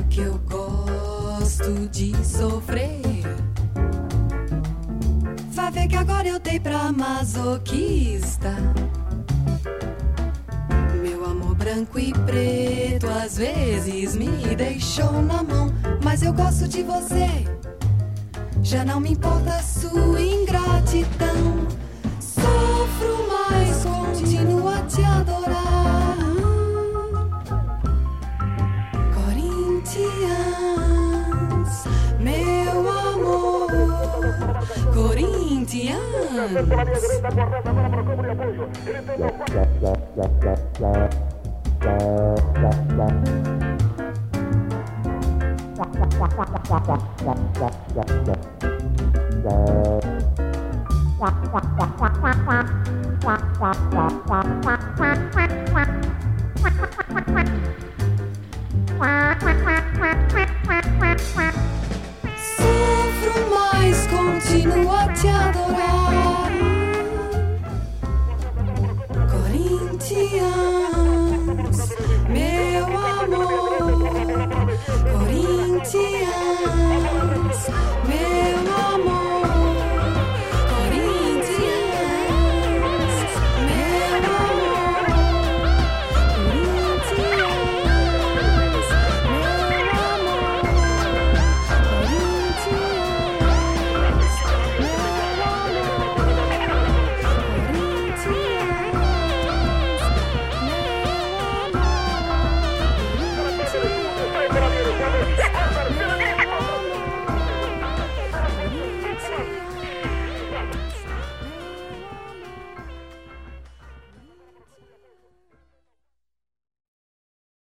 que eu gosto de sofrer. Vai ver que agora eu dei pra masoquista. Meu amor branco e preto às vezes me deixou na mão, mas eu gosto de você. Já não me importa a sua ingratidão. Sofro, mas continuo a te adorar. Corinthians, meu amor. Corinthians. Pela linha direita, correta agora para o campo de apoio. Ele tentou. Sofro, mas continuo a te adorar. Corinthians, meu amor. Corinthians,